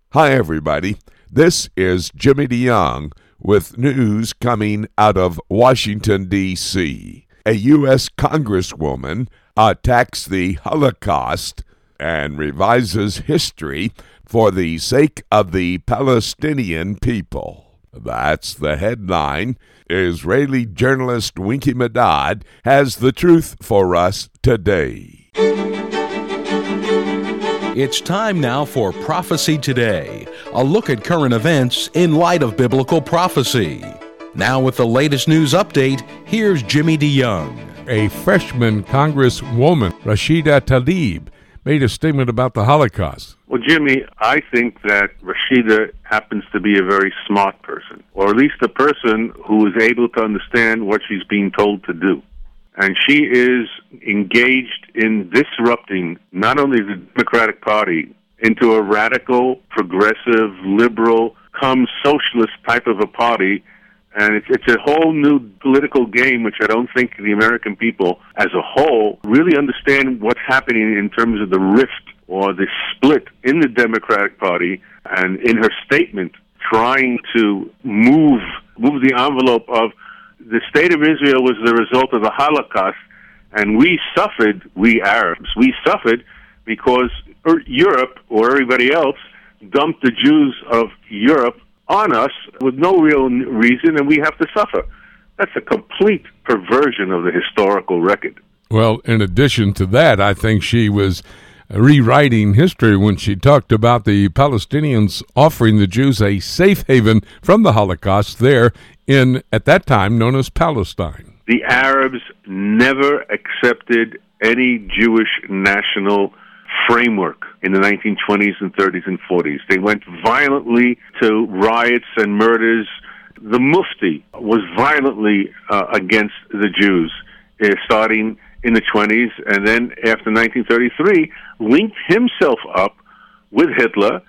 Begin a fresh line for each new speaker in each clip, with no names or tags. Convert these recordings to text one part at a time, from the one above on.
Hi, everybody. This is Jimmy DeYoung with news coming out of Washington, D.C. A U.S. Congresswoman attacks the Holocaust and revises history for the sake of the Palestinian people. That's the headline. Israeli journalist Winky Medad has the truth for us today.
It's time now for Prophecy Today, a look at current events in light of biblical prophecy. Now with the latest news update, here's Jimmy DeYoung.
A freshman Congresswoman, Rashida Tlaib, made a statement about the Holocaust.
Well, Jimmy, I think that Rashida happens to be a very smart person, or at least a person who is able to understand what she's being told to do. And she is engaged in disrupting not only the Democratic Party into a radical, progressive, liberal, socialist type of a party. And it's a whole new political game, which I don't think the American people as a whole really understand what's happening in terms of the rift or the split in the Democratic Party. And in her statement, trying to move the envelope of the state of Israel was the result of the Holocaust, and we Arabs suffered because Europe or everybody else dumped the Jews of Europe on us with no real reason, and we have to suffer. That's a complete perversion of the historical record.
Well, in addition to that, I think she was rewriting history when she talked about the Palestinians offering the Jews a safe haven from the Holocaust there in, at that time, known as Palestine.
The Arabs never accepted any Jewish national framework in the 1920s and 30s and 40s. They went violently to riots and murders. The Mufti was violently against the Jews, starting in the 20s, and then after 1933, linked himself up with Hitler,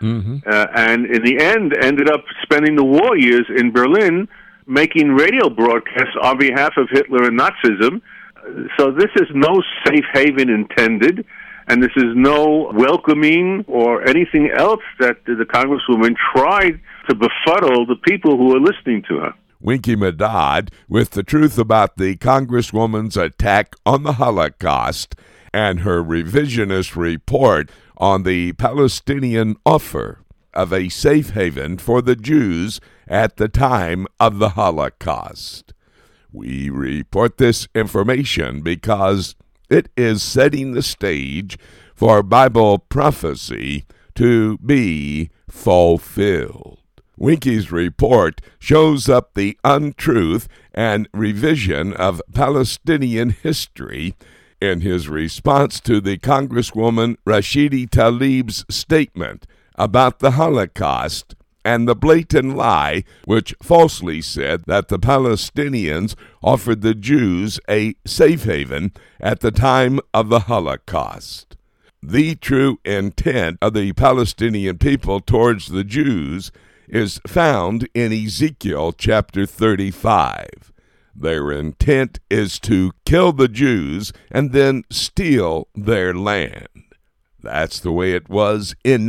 and in the end ended up spending the war years in Berlin making radio broadcasts on behalf of Hitler and Nazism. So this is no safe haven intended, and this is no welcoming or anything else that the Congresswoman tried to befuddle the people who are listening to her.
Winky Medad with the truth about the Congresswoman's attack on the Holocaust and her revisionist report on the Palestinian offer of a safe haven for the Jews at the time of the Holocaust. We report this information because it is setting the stage for Bible prophecy to be fulfilled. Winky's report shows up the untruth and revision of Palestinian history in his response to the Congresswoman Rashida Tlaib's statement about the Holocaust and the blatant lie which falsely said that the Palestinians offered the Jews a safe haven at the time of the Holocaust. The true intent of the Palestinian people towards the Jews is found in Ezekiel chapter 35. Their intent is to kill the Jews and then steal their land. That's the way it was in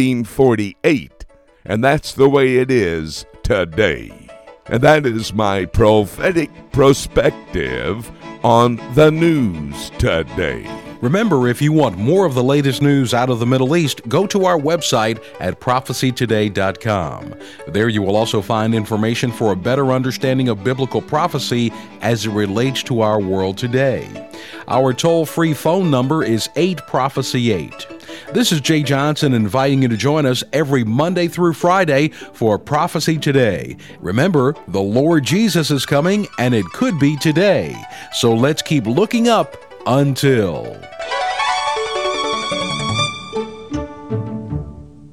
1948, and that's the way it is today. And that is my prophetic perspective on the news today.
Remember, if you want more of the latest news out of the Middle East, go to our website at prophecytoday.com. There you will also find information for a better understanding of biblical prophecy as it relates to our world today. Our toll-free phone number is 8-PROPHECY-8. This is Jay Johnson inviting you to join us every Monday through Friday for Prophecy Today. Remember, the Lord Jesus is coming, and it could be today. So let's keep looking up until...